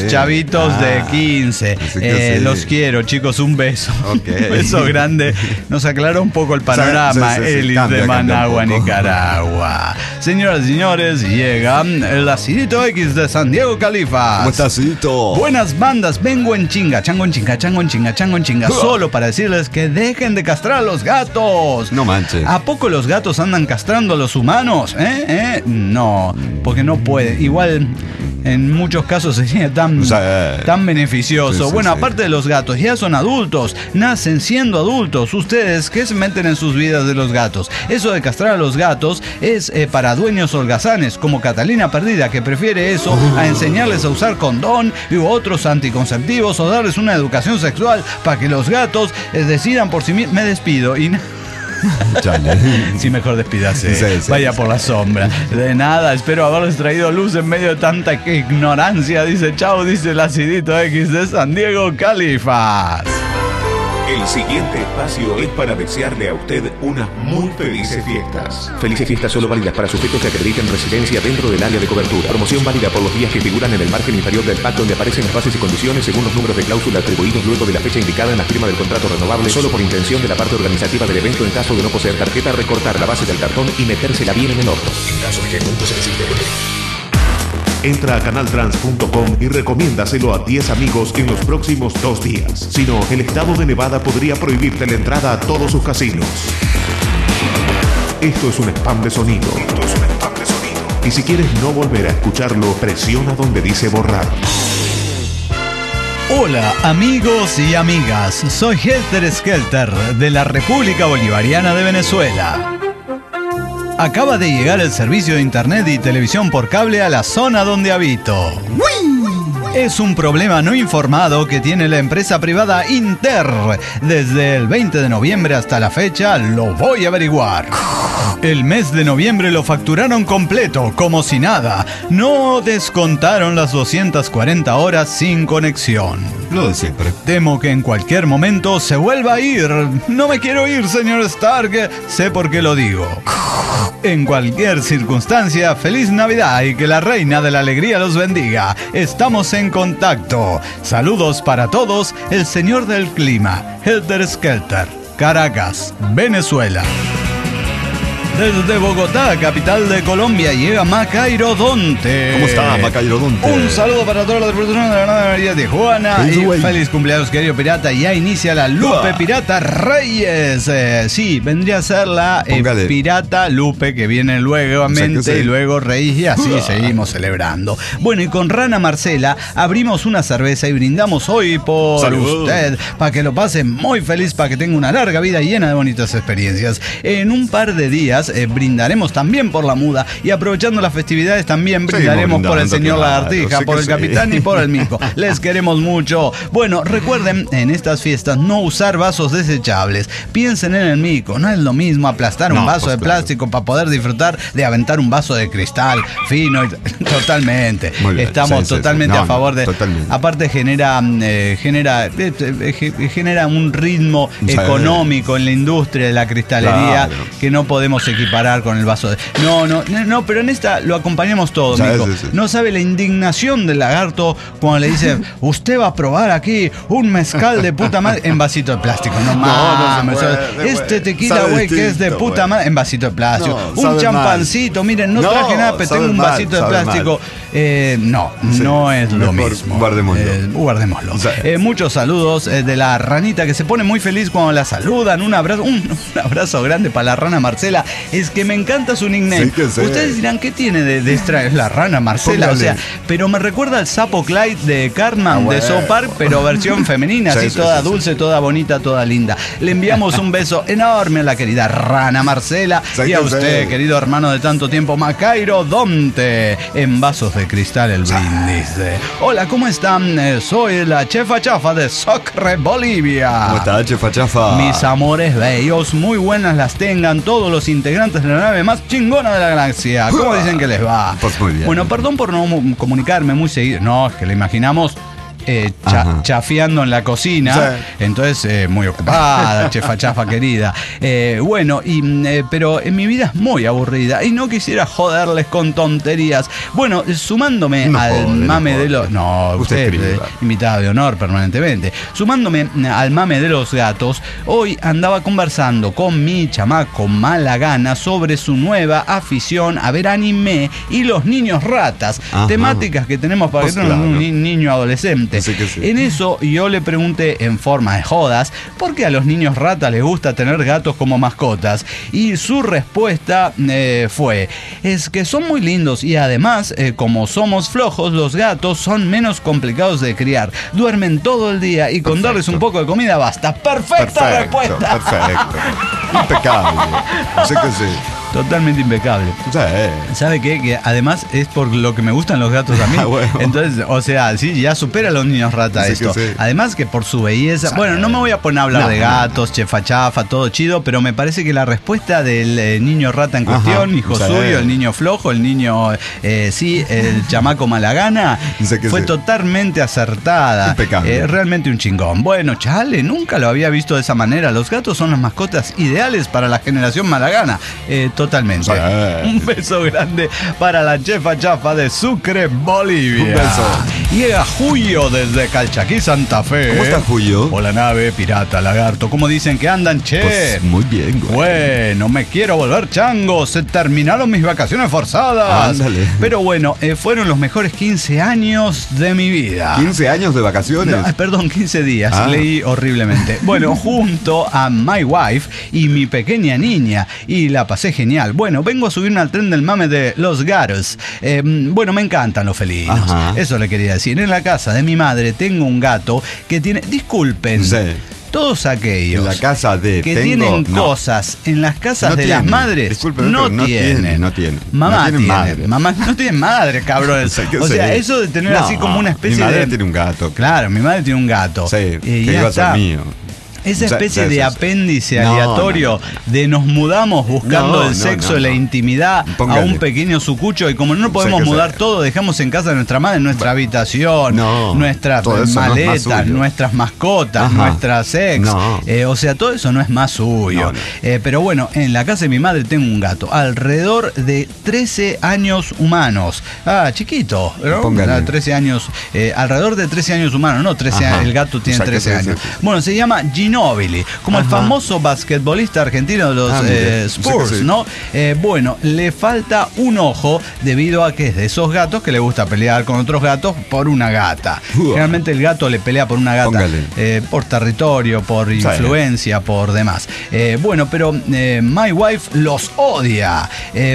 regalitos de 15. Sí. Los quiero, chicos, un beso. Okay. Un beso grande. Nos aclaró un poco el panorama. Sí. Elis Cambia de Managua, un poco. Nicaragua. Señoras y señores, llega el Acidito X de San Diego, Califas. ¿Cómo estás, Cito? Buenas bandas, vengo en chinga, chango en chinga, chango en chinga, chango en chinga, solo para decirles que dejen de castrar a los gatos. No manches. ¿A poco los gatos andan castrando a los humanos? No, porque no puede. Igual, en muchos casos sería tan beneficioso. Sí, Bueno, sí. aparte de los gatos, ya son adultos, nacen siendo adultos. Ustedes, ¿qué se meten en sus vidas de los gatos? Eso de castrar a los gatos es para dueños holgazanes, como Catalina Perdida, que prefiere eso a enseñarles a usar condón u otros anticonceptivos o darles una educación sexual para que los gatos decidan por sí mismos. Me despido y... Chale. Sí, mejor despídase. Sí. Vaya por la sombra. De nada, espero haberles traído luz en medio de tanta ignorancia. Dice chao, dice el Acidito X de San Diego, Califas. El siguiente espacio es para desearle a usted unas muy felices fiestas. Felices fiestas solo válidas para sujetos que acrediten residencia dentro del área de cobertura. Promoción válida por los días que figuran en el margen inferior del pack, donde aparecen las bases y condiciones según los números de cláusula atribuidos luego de la fecha indicada en la firma del contrato renovable, solo por intención de la parte organizativa del evento. En caso de no poseer tarjeta, recortar la base del cartón y metérsela bien en el orto. En caso de que el mundo se desintegre. Entra a canaltrans.com y recomiéndaselo a 10 amigos en los próximos 2 días. Si no, el estado de Nevada podría prohibirte la entrada a todos sus casinos. Esto es un spam de sonido. Y si quieres no volver a escucharlo, presiona donde dice borrar. Hola amigos y amigas, soy Helter Skelter de la República Bolivariana de Venezuela. Acaba de llegar el servicio de internet y televisión por cable a la zona donde habito. Es un problema no informado que tiene la empresa privada Inter. Desde el 20 de noviembre hasta la fecha lo voy a averiguar. El mes de noviembre lo facturaron completo, como si nada. No descontaron las 240 horas sin conexión. Lo de siempre. Temo que en cualquier momento se vuelva a ir. No me quiero ir, señor Stark. Sé por qué lo digo. En cualquier circunstancia, feliz Navidad y que la reina de la alegría los bendiga. Estamos en contacto. Saludos para todos, el señor del clima, Helter Skelter, Caracas, Venezuela. Desde Bogotá, capital de Colombia, llega Macairo Donte. ¿Cómo está, Macairo Donte? Un saludo para toda la tripulación de la Nave María de Tijuana. Feliz Y güey. feliz cumpleaños, querido pirata. Ya inicia la Lupe Pirata Reyes. Sí, vendría a ser la Póngale. Pirata Lupe, que viene luego O sea que sí. y luego Reyes, y así seguimos celebrando. Bueno, y con Rana Marcela abrimos una cerveza y brindamos hoy por Salud. usted, para que lo pase muy feliz, para que tenga una larga vida llena de bonitas experiencias. En un par de días brindaremos también por la muda, y aprovechando las festividades también brindaremos por el brindando, señor claro, Lagartija, sí por que el sí. capitán y por el mico. Les queremos mucho. Bueno, recuerden en estas fiestas no usar vasos desechables. Piensen en el mico, no es lo mismo aplastar un No, vaso pues de claro. plástico para poder disfrutar de aventar un vaso de cristal fino. Totalmente. Muy bien, Estamos sí, sí, sí. totalmente No, a favor de... totalmente. Aparte genera un ritmo Sí. económico en la industria de la cristalería, Claro. que no podemos equiparar con el vaso de... No, pero en esta lo acompañamos todo, Sí, Mico. sí, sí. No sabe la indignación del lagarto cuando le dice, usted va a probar aquí un mezcal de puta madre en vasito de plástico. No mames. puede, Este güey. tequila, Sabe güey, que es de distinto, puta güey. madre en vasito de plástico. No, Un sabe champancito, miren, no No, traje nada, pero sabe tengo un mal, vasito de sabe plástico. No es lo mejor mismo. guardémoslo. Guardémoslo. Sí. Muchos saludos de la ranita, que se pone muy feliz cuando la saludan. Un abrazo grande para la rana Marcela. Es que me encanta su nickname. Sí que sí. Ustedes dirán, ¿qué tiene de extra? Es la rana Marcela, Póngale. o sea, pero me recuerda al sapo Clyde de Cartman, de bueno. South Park, pero versión femenina, Sí, así sí, toda sí, sí. dulce, toda bonita, toda linda. Le enviamos un beso enorme a la querida rana Marcela Sí y a que usted, sí. querido hermano de tanto tiempo, Macairo Donte, en vasos de cristal el brindis. Hola, ¿cómo están? Soy la chefa chafa de Socre, Bolivia. ¿Cómo está, chefa chafa? Mis amores bellos, muy buenas las tengan todos los integrantes de la nave más chingona de la galaxia. ¿Cómo dicen que les va? Pues muy bien. Bueno, perdón por no comunicarme muy seguido. No, es que le imaginamos chafeando en la cocina. Sí. Entonces, muy ocupada, chefa chafa querida. Pero en mi vida es muy aburrida y no quisiera joderles con tonterías. Bueno, sumándome al mame de los... No, usted invitado de honor permanentemente. Sumándome al mame de los gatos, hoy andaba conversando con mi chamaco Malagana sobre su nueva afición a ver anime y los niños ratas. Ajá. Temáticas que tenemos para que tengan un niño adolescente. Sí. En eso yo le pregunté en forma de jodas por qué a los niños ratas les gusta tener gatos como mascotas. Y su respuesta fue: es que son muy lindos y además, como somos flojos, los gatos son menos complicados de criar. Duermen todo el día y con darles un poco de comida basta. ¡Perfecta respuesta! Perfecto. Impecable. Sí que sí. Totalmente impecable. Sí. ¿Sabe qué? Que además es por lo que me gustan los gatos a mí. Bueno. Entonces, o sea, sí, ya supera a los niños rata Sí, esto. que sí. Además que por su belleza. Sí. Bueno, no me voy a poner a hablar No, de gatos, chefa chafa, todo chido, pero me parece que la respuesta del niño rata en cuestión, Ajá. hijo Sí. suyo, el niño flojo, el niño, el chamaco Malagana, Sí que fue sí. totalmente acertada. Impecable. Realmente un chingón. Bueno, chale, nunca lo había visto de esa manera. Los gatos son las mascotas ideales para la generación Malagana. Totalmente. Sí. Un beso grande para la chefa chafa de Sucre, Bolivia. Un beso. Llega Julio desde Calchaquí, Santa Fe. ¿Cómo está Julio? O la nave pirata lagarto. ¿Cómo dicen que andan, che? Pues muy bien, güey. Bueno, me quiero volver chango. Se terminaron mis vacaciones forzadas. Ándale. Pero bueno, fueron los mejores 15 años de mi vida. 15 años de vacaciones. No, perdón, 15 días. Ah. Leí horriblemente. Bueno, junto a My Wife y mi pequeña niña. Y la pasé genial. Bueno, vengo a subirme al tren del mame de los gatos. Bueno, me encantan los felinos. Ajá. Eso le quería decir. En la casa de mi madre tengo un gato que tiene... Disculpen. Sí. Todos aquellos En la casa de que tengo, tienen no. cosas en las casas No de las tienen. madres, Disculpen, no pero no tienen. no tienen. Mamá No tienen tiene. madre. Mamá no tiene madre, cabrón. Sí, que O sí. sea, eso de tener No, así como una especie mi madre de... tiene un gato. Claro, mi madre tiene un gato. Sí, Y que ya iba a ser está. mío. Esa O sea, especie sí, de sí, sí. apéndice No, aleatorio de nos mudamos buscando No, el sexo no, y la no. intimidad Póngale. a un pequeño sucucho, y como no podemos Sí, que mudar sí. todo, dejamos en casa de nuestra madre nuestra habitación, No, nuestras todo eso no es más maletas, suyo. nuestras mascotas, Ajá. nuestra sex. No. O sea, todo eso no es más suyo. No, no. Pero bueno, en la casa de mi madre tengo un gato, alrededor de 13 años humanos. Chiquito, ¿no? Póngale. 13 años, alrededor de 13 años humanos, no 13 Ajá. años, el gato tiene O sea, que 13 sí, años. sí, sí. Bueno, se llama Ginóbili, como el Ajá. famoso basquetbolista argentino de los mire, Spurs, sí que sí. ¿no? Bueno, le falta un ojo debido a que es de esos gatos que le gusta pelear con otros gatos por una gata. Uah. Generalmente el gato le pelea por una gata por territorio, por influencia, por demás. Bueno, pero My Wife los odia.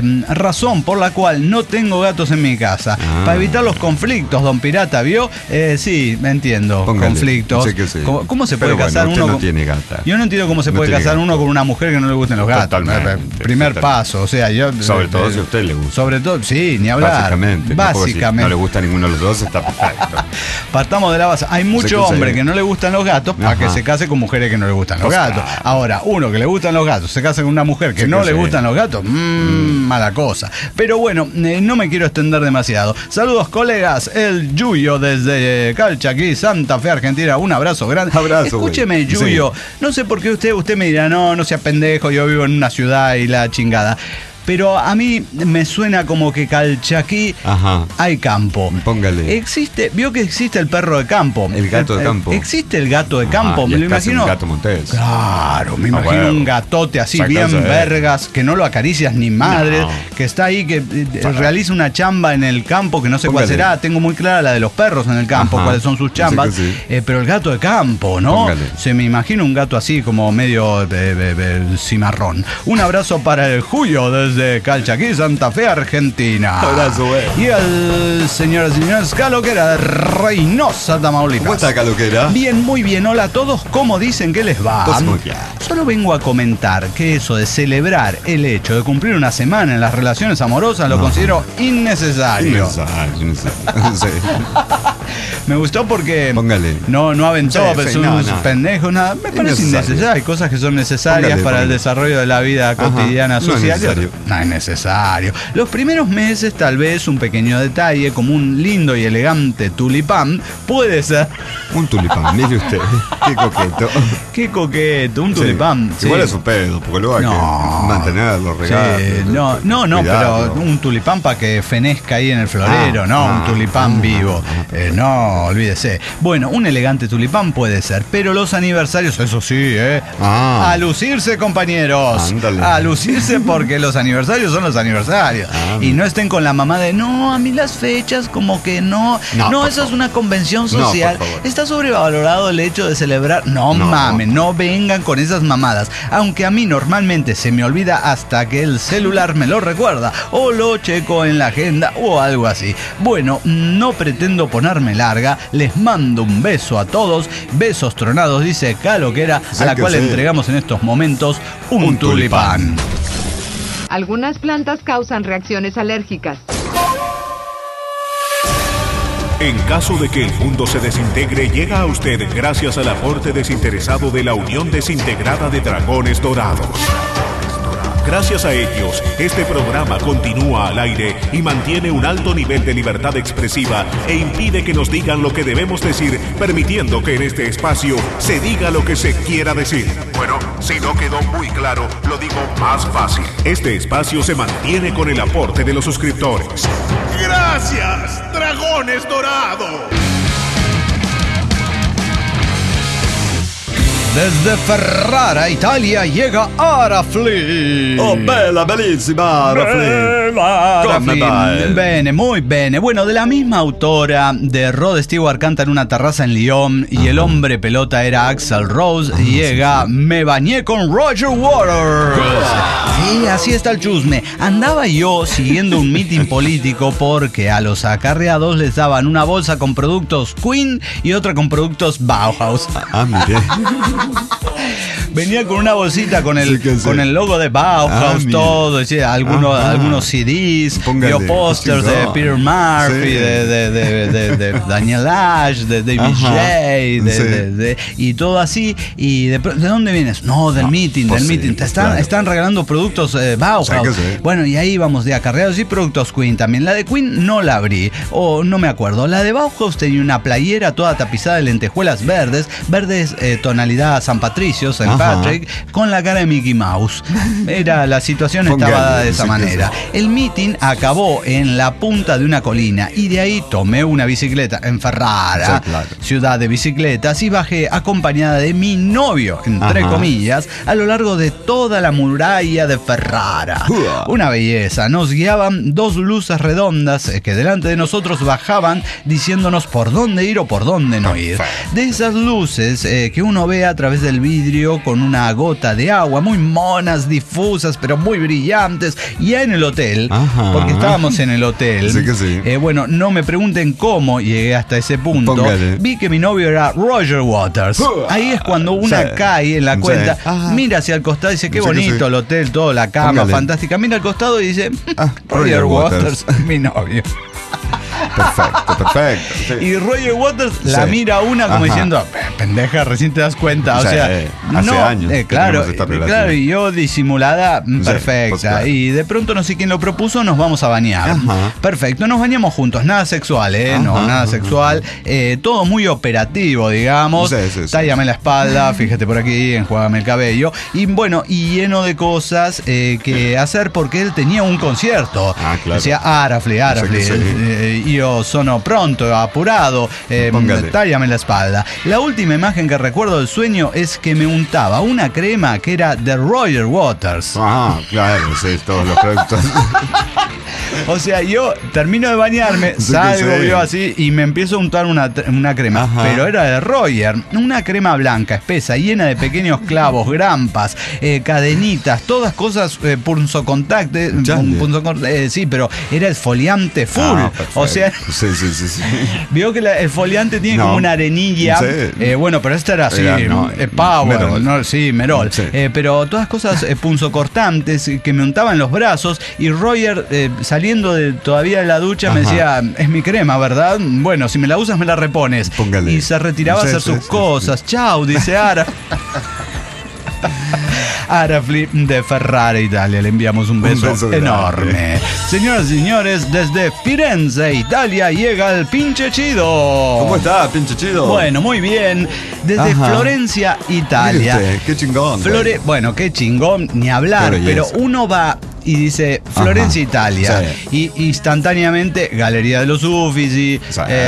Razón por la cual no tengo gatos en mi casa. Para evitar los conflictos, don Pirata, ¿vio? Sí, me entiendo. Póngale. Conflictos. Sí que sí. ¿Cómo se puede Pero casar bueno, usted uno no con... tiene gata. Yo no entiendo cómo se No puede tiene casar gato. uno con una mujer que no le gusten los gatos. Totalmente, Primer totalmente. paso, o sea, yo... Sobre todo si a usted le gusta. Sobre todo, sí, ni hablar. Básicamente. ¿no? Porque Básicamente. Si no le gusta a ninguno de los dos, está perfecto. Partamos de la base. Hay mucho Sí, hombre sí. que no le gustan los gatos para Ajá. que se case con mujeres que no le gustan los Pues gatos. claro. Ahora, uno que le gustan los gatos se casa con una mujer que Sí, no que le sí. gustan los gatos, mala cosa. Pero bueno, no me quiero extender demasiado. Saludos, colegas. El Yuyo desde Calchaquí, Santa Fe, Argentina. Un abrazo grande. Abrazo, Escúcheme, güey. Yuyo. No sé por qué usted me dirá, no sea pendejo, yo vivo en una ciudad y la chingada. Pero a mí me suena como que Calchaquí Ajá. hay campo. Póngale. Vio que existe el perro de campo. El gato de campo. Existe el gato de Ajá, campo. y Me lo es casi imagino. un gato montés. Claro, me imagino huevo. un gatote así, Exacto, bien eso es. vergas, que no lo acaricias ni madre, No. que está ahí, que realiza una chamba en el campo, que no sé cuál Póngale. será. Tengo muy clara la de los perros en el campo, Ajá. cuáles son sus chambas. Sí que sí. Pero el gato de campo, ¿no? Póngale. Se me imagina un gato así, como medio cimarrón. Un abrazo para el Julio desde Calchaquí, Santa Fe, Argentina. Abrazo, güey. Y el señoras y señores, Caloquera de Reynosa, Tamaulipas. ¿Cómo está, Caloquera? Bien, muy bien. Hola a todos. ¿Cómo dicen que les va? Pues muy bien. Solo vengo a comentar que eso de celebrar el hecho de cumplir una semana en las relaciones amorosas lo considero innecesario. Sí. Me gustó porque Póngale. no aventó, Sí, pero sí, son no, unos no. pendejos, nada. Me parece Innecesario. innecesario. Hay cosas que son necesarias Póngale, para el póngale. desarrollo de la vida cotidiana No es social. necesario. No es necesario. Los primeros meses tal vez un pequeño detalle como un lindo y elegante tulipán puede ser... Un tulipán, mire usted. Qué coqueto. Qué coqueto, un Sí. tulipán. Sí. Igual es un pedo, porque luego hay que mantenerlo, Sí, regarlo. no, cuidarlo. pero un tulipán para que fenezca ahí en el florero, un tulipán vivo. No, olvídese. Bueno, un elegante tulipán puede ser, pero los aniversarios, eso sí, Ah. a lucirse, compañeros. Ándale. A lucirse porque los aniversarios son los aniversarios. Y no estén con la mamá de, no, a mí las fechas como que no. No, No, por eso es favor. una convención No, por social. favor. Está sobrevalorado el hecho de celebrar. No mames, no vengan con esas mamadas. Aunque a mí normalmente se me olvida hasta que el celular me lo recuerda o lo checo en la agenda o algo así. Bueno, no pretendo ponerme larga. Les mando un beso a todos. Besos tronados, dice Caloquera, Sí a la que cual sí. entregamos en estos momentos un Un tulipán. Algunas plantas causan reacciones alérgicas. En caso de que el mundo se desintegre, llega a usted gracias al aporte desinteresado de la Unión Desintegrada de Dragones Dorados. Gracias a ellos, este programa continúa al aire y mantiene un alto nivel de libertad expresiva e impide que nos digan lo que debemos decir, permitiendo que en este espacio se diga lo que se quiera decir. Bueno, si no quedó muy claro, lo digo más fácil. Este espacio se mantiene con el aporte de los suscriptores. ¡Gracias, Dragones Dorados! Desde Ferrara, Italia, llega Arafli. Oh, bella, bellissima, Arafli. Come vai? Bene, muy bene. Bueno, de la misma autora de Rod Stewart canta en una terraza en Lyon y el hombre pelota era Axl Rose, llega Me bañé con Roger Waters. Sí, así está el chusme. Andaba yo siguiendo un meeting político porque a los acarreados les daban una bolsa con productos Queen y otra con productos Bauhaus. Ah, mire. Venía con una bolsita con el, Sí que sí. con el logo de Bauhaus, mira. todo, sí, algunos CDs, Póngale. vio pósters Sí, de no. Peter Murphy, Sí. de Daniel Ash, de David Ajá. J, Sí. y todo así. Y ¿de dónde vienes? No, del meeting, pues del sí, meeting. Te pues están, claro. están regalando productos Bauhaus. Sí que sí. Bueno, y ahí vamos de acarreados y productos Queen también. La de Queen no la abrí, o no me acuerdo. La de Bauhaus tenía una playera toda tapizada de lentejuelas verdes, tonalidad San Patricio, St. Ajá. Patrick, con la cara de Mickey Mouse. Era la situación Póngale, estaba dada de esa sí que manera. El meeting acabó en la punta de una colina y de ahí tomé una bicicleta en Ferrara, Sí, claro. ciudad de bicicletas, y bajé acompañada de mi novio, entre Ajá. comillas, a lo largo de toda la muralla de Ferrara. Uah. Una belleza. Nos guiaban dos luces redondas que delante de nosotros bajaban diciéndonos por dónde ir o por dónde no ir. De esas luces que uno ve a través del vidrio con una gota de agua, muy monas, difusas, pero muy brillantes. Y ya en el hotel, Ajá. porque estábamos en el hotel, Sí que sí. bueno, no me pregunten cómo llegué hasta ese punto. Póngale. Vi que mi novio era Roger Waters. Ahí es cuando una Sí. cae en la Sí. cuenta, Ajá. mira hacia el costado y dice, qué Sí que bonito sí. el hotel, todo, la cama, Póngale. fantástica. Mira al costado y dice, Ah, Roger Roger Waters, Waters. mi novio. Perfecto, perfecto. Sí. Y Roger Waters la Sí. mira a una como Ajá. diciendo, pendeja, recién te das cuenta. O Sí, sea, hace años que claro, tenemos esta relación. claro, y yo disimulada, perfecta. pues claro. Y de pronto no sé quién lo propuso, nos vamos a bañar. Ajá. Perfecto, nos bañamos juntos, nada sexual, no, Ajá, nada ajá. sexual. Todo muy operativo, digamos. Sí, sí, sí. Tállame la espalda, fíjate por aquí, enjuágame el cabello. Y bueno, y lleno de cosas que hacer porque él tenía un concierto. Ah, claro. Decía Arafli, Sí, sí. io sono pronto, apurado, Póngale. tállame la espalda. La última imagen que recuerdo del sueño es que me untaba una crema que era de Roger Waters. Ah, claro, sí, todos los productos. O sea, yo termino de bañarme, Sí que salgo sí. yo así y me empiezo a untar una crema. Ajá. Pero era de Roger, una crema blanca, espesa, llena de pequeños clavos, grampas, cadenitas, todas cosas punzocontacte. Chale. Sí, pero era esfoliante full. Ah, perfecto. O sea, Sí, sí, sí, sí. vio que el foliante tiene No. como una arenilla. Sí. Bueno, pero esta era así, Era, no, Power, Merol. ¿no? Sí, Merol. Sí. Pero todas cosas punzocortantes que me untaban los brazos y Roger saliendo todavía de la ducha me Ajá. decía, es mi crema, ¿verdad? Bueno, si me la usas me la repones. Póngale. Y se retiraba Sí, a hacer sí, sus sí, cosas. Chau, dice Ara. Arafli de Ferrara, Italia. Le enviamos un beso enorme. Señoras y señores, desde Firenze, Italia, llega el Pinche Chido. ¿Cómo está, Pinche Chido? Bueno, muy bien. Desde Florencia, Italia. Qué chingón. Bueno, qué chingón, ni hablar, pero uno va y dice Florencia, Italia, y instantáneamente Galería de los Uffizi,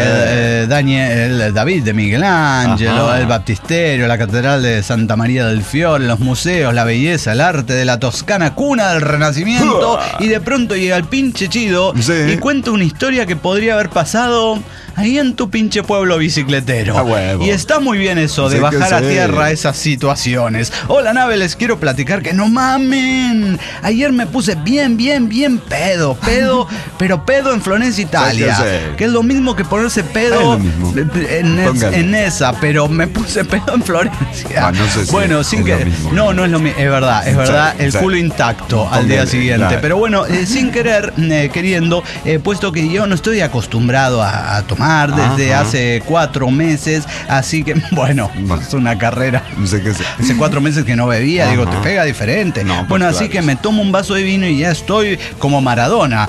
David de Miguel Ángelo, el Baptisterio, la Catedral de Santa María del Fiore, los museos, la belleza, el arte de la Toscana, cuna del Renacimiento, y de pronto llega el Pinche Chido y cuenta una historia que podría haber pasado ahí en tu pinche pueblo bicicletero. Y está muy bien eso de bajar a tierra esas situaciones. Hola, nave, les quiero platicar que no mamen. Ayer me puse bien pedo, pero pedo en Florencia, Italia. Que es lo mismo que ponerse pedo en esa, pero me puse pedo en Florencia. No sé si bueno, sin que. No es lo mismo. Es verdad. El culo intacto al día siguiente. Claro. Pero bueno, sin querer, queriendo, puesto que yo no estoy acostumbrado a tomar desde hace 4 meses, así que bueno, es una carrera. Hace 4 meses que no bebía, digo, te pega diferente. No, bueno, así que me tomo un vaso de vino y ya estoy como Maradona.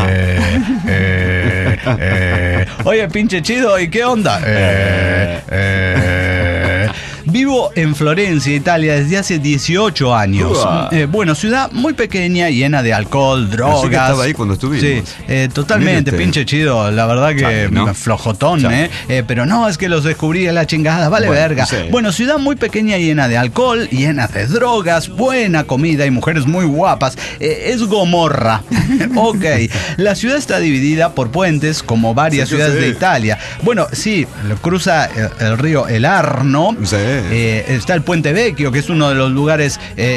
Oye, Pinche Chido, ¿y qué onda? Vivo en Florencia, Italia, desde hace 18 años. Bueno, ciudad muy pequeña, llena de alcohol, drogas. Así que estaba ahí cuando estuvimos. Sí, totalmente, Pinche Chido. La verdad que flojotón, pero no, es que los descubrí a la chingada, verga. Sí. Bueno, ciudad muy pequeña, llena de alcohol, llena de drogas, buena comida y mujeres muy guapas. Es Gomorra. Ok. La ciudad está dividida por puentes, como varias ciudades de Italia. Bueno, sí, cruza el río El Arno. Está el Puente Vecchio, que es uno de los lugares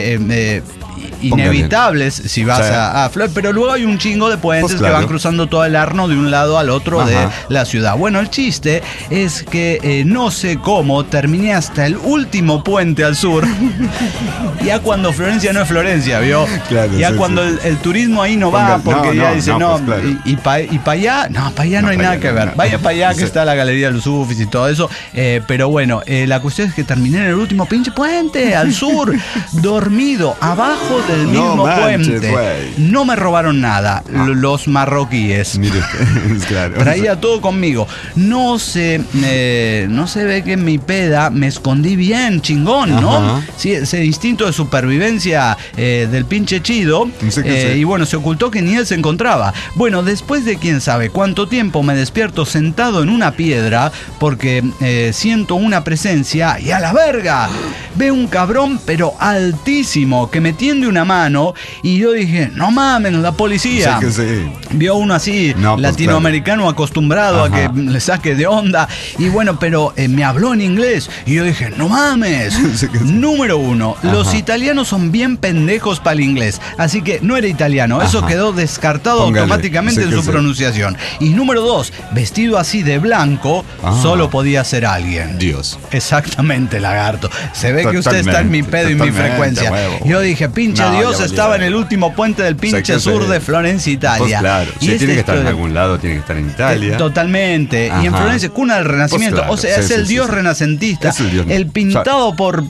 inevitables si vas a Flor, pero luego hay un chingo de puentes que van cruzando todo el Arno de un lado al otro de la ciudad. Bueno, el chiste es que no sé cómo terminé hasta el último puente al sur. Ya cuando Florencia no es Florencia, ¿vio? Claro, ya cuando el turismo ahí no va, porque ya dice, y para allá, para allá no hay nada que ver. Vaya para allá que está la Galería de los Uffizi y todo eso. Pero bueno, la cuestión es que terminé en el último pinche puente al sur, dormido, abajo del mismo puente. No me robaron nada, los marroquíes. Mire, claro. Traía todo conmigo. No se ve que en mi peda me escondí bien, chingón, ¿no? Sí, ese instinto de supervivencia del Pinche Chido. Y bueno, se ocultó que ni él se encontraba. Bueno, después de quién sabe cuánto tiempo me despierto sentado en una piedra porque siento una presencia y a la verga veo un cabrón pero altísimo que me tiende una mano y yo dije, no mames, la policía. Vio uno así, latinoamericano acostumbrado a que le saque de onda y bueno, pero me habló en inglés y yo dije, no mames. Número 1, los italianos son bien pendejos para el inglés, así que no era italiano, eso quedó descartado automáticamente en su pronunciación. Y número 2, vestido así de blanco, solo podía ser alguien. Dios. Exactamente, lagarto. Se ve que usted está en mi pedo y mi frecuencia. Yo dije, pinche Dios, estaba en el último puente del pinche sur de Florencia, Italia. Claro, si tiene que estar en algún lado, tiene que estar en Italia. Totalmente. Y en Florencia, cuna del Renacimiento. O sea, es el Dios renacentista. El pintado por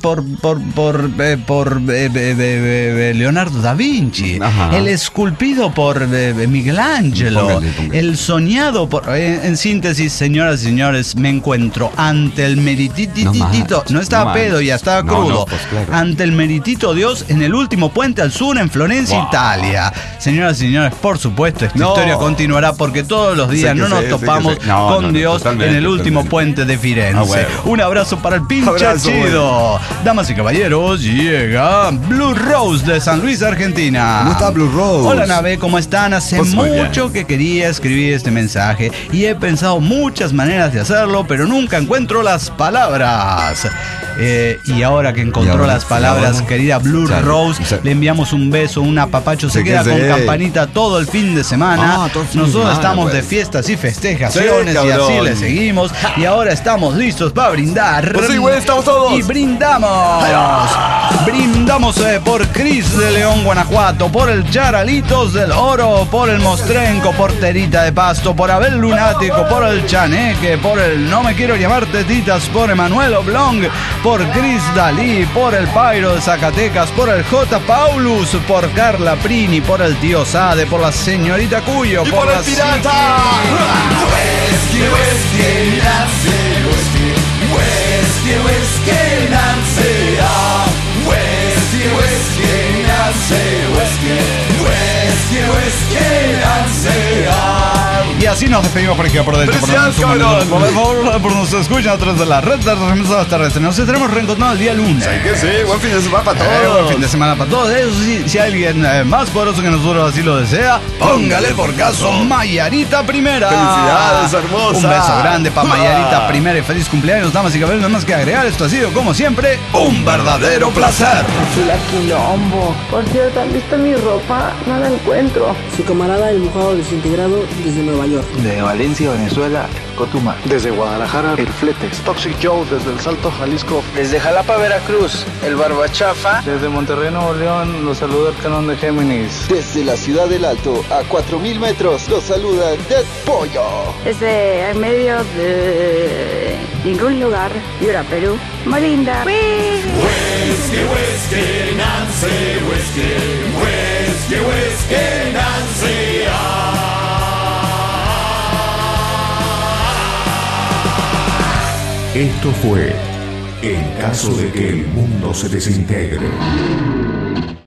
Leonardo da Vinci. El esculpido por Miguel Ángelo. El soñado por... En síntesis, señoras y señores, me encuentro ante el merititito. No estaba pedo, ya estaba crudo. Ante el meritito Dios en el último puente al sur en Florencia, Italia. Señoras y señores, por supuesto, esta historia continuará porque todos los días nos topamos con Dios en el último puente de Firenze. Un abrazo para el Pinche Chido. Damas y caballeros, llega Blue Rose de San Luis, Argentina. ¿Cómo está Blue Rose? Hola, nave, ¿cómo están? Hace mucho que quería escribir este mensaje y he pensado muchas maneras de hacerlo, pero nunca encuentro las palabras. Y ahora que encontró las palabras, querida Blue Rose, le enviamos un beso, un apapacho. Se queda con campanita todo el fin de semana. Nosotros estamos de fiestas y festejaciones y así le seguimos. Y ahora estamos listos para brindar. Pues sí, güey, estamos todos. Y brindamos. Brindamos por Cris de León, Guanajuato, por el Charalitos del Oro, por el Mostrenco, por Terita de Pasto, por Abel Lunático, por el Chaneque, por el No Me Quiero Llamar Tetitas, por Emanuel Oblong, por Chris Dalí, por el Pairo de Zacatecas, por el J. Paulus, por Carla Prini, por el tío Sade, por la señorita Cuyo, Y por el la pirata. Whisky, whisky, Nancy, whisky, whisky, whisky, Nancy, ah. Whisky, whisky, Nancy, whisky, whisky, whisky, Nancy, ah. Y así nos despedimos por aquí, por dentro. ¡Felicidades, cabrón! Por favor, por nos escuchan a través de las redes terrestres. Nos estaremos reencontrando el día lunes. ¿Sabes qué? Sí, buen fin de semana para Buen todos. fin de semana para todos. Eso sí, si alguien más poderoso que nosotros así lo desea, póngale por caso Mayarita Primera. Felicidades, hermosa. Un beso grande para Mayarita Primera y feliz cumpleaños, damas y caballeros. No hay más que agregar. Esto ha sido, como siempre, un verdadero placer. Chula quilombo. Por cierto, ¿han visto mi ropa? No la encuentro. Su camarada el mojado desintegrado desde Nueva York. De Valencia, Venezuela, Cotuma. Desde Guadalajara, el Fletes. Toxic Joe desde El Salto, Jalisco. Desde Jalapa, Veracruz, el Barbachafa. Desde Monterrey, Nuevo León, los saluda el Canon de Géminis. Desde la Ciudad del Alto, a 4.000 metros, los saluda Dead Pollo. Desde el medio de ningún lugar, Piura, Perú, Molinda. Whisky, whisky, Nancy, whisky, whisky, whisky, Nancy, ah. Esto fue En caso de que el mundo se desintegre.